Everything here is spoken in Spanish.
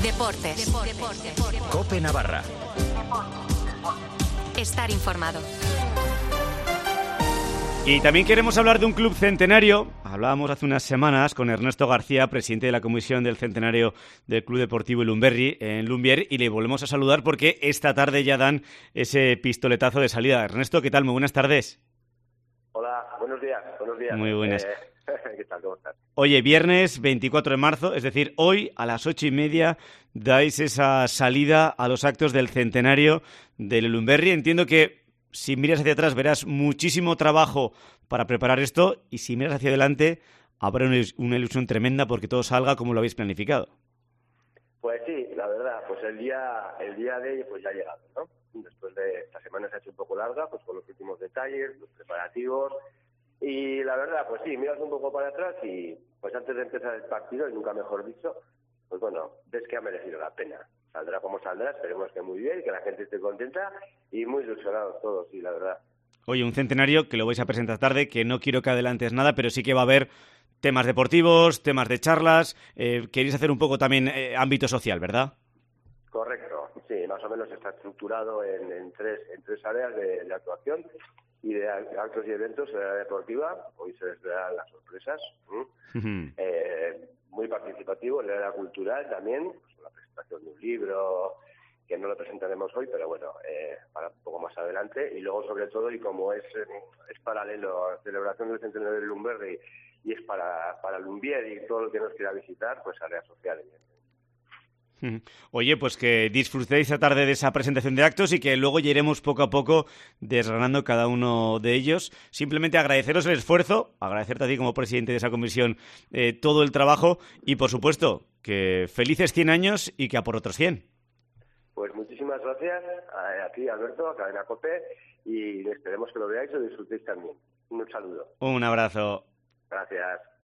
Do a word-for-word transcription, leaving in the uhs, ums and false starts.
Deportes. Deportes. COPE Navarra. Estar informado. Y también queremos hablar de un club centenario. Hablábamos hace unas semanas con Ernesto García, presidente de la comisión del centenario del Club Deportivo Ilunberri en Lumbier, y le volvemos a saludar porque esta tarde ya dan ese pistoletazo de salida. Ernesto, ¿qué tal? Muy buenas tardes. Hola, buenos días. Buenos días. Muy buenas. Eh, ¿Qué tal? ¿Cómo estás? Oye, viernes veinticuatro de marzo, es decir, hoy a las ocho y media dais esa salida a los actos del centenario del Ilunberri. Entiendo que si miras hacia atrás verás muchísimo trabajo para preparar esto, y si miras hacia adelante habrá una ilusión tremenda porque todo salga como lo habéis planificado. Pues sí, la verdad, pues el día el día de hoy pues ya ha llegado, ¿no? Después de esta semana se ha hecho un poco larga, pues con los últimos detalles, los preparativos, y la verdad, pues sí, miras un poco para atrás y pues antes de empezar el partido, y nunca mejor dicho, pues bueno, ves que ha merecido la pena. Saldrá como saldrá, esperemos que muy bien, que la gente esté contenta y muy ilusionados todos, sí, la verdad. Oye, un centenario que lo vais a presentar tarde, que no quiero que adelantes nada, pero sí que va a haber temas deportivos, temas de charlas. Eh, queréis hacer un poco también eh, ámbito social, ¿verdad? Correcto, sí, más o menos está estructurado en, en tres en tres áreas de, de actuación y de actos y eventos. En la área deportiva, hoy se les darán las sorpresas, ¿Mm? eh, muy participativo. En la área cultural también, pues la presentación de un libro, que no lo presentaremos hoy, pero bueno, eh, para un poco más adelante. Y luego, sobre todo, y como es es paralelo a la celebración del centenario del Ilunberri y es para, para Lumbier y todo el que nos quiera visitar, pues área social, evidentemente. Oye, pues que disfrutéis esta tarde de esa presentación de actos y que luego ya iremos poco a poco desgranando cada uno de ellos. Simplemente agradeceros el esfuerzo, agradecerte a ti como presidente de esa comisión eh, todo el trabajo y, por supuesto, que felices cien años y que a por otros cien. Pues muchísimas gracias a, a ti, Alberto, a Cadena COPE, y esperemos que lo veáis y lo disfrutéis también. Un saludo. Un abrazo. Gracias.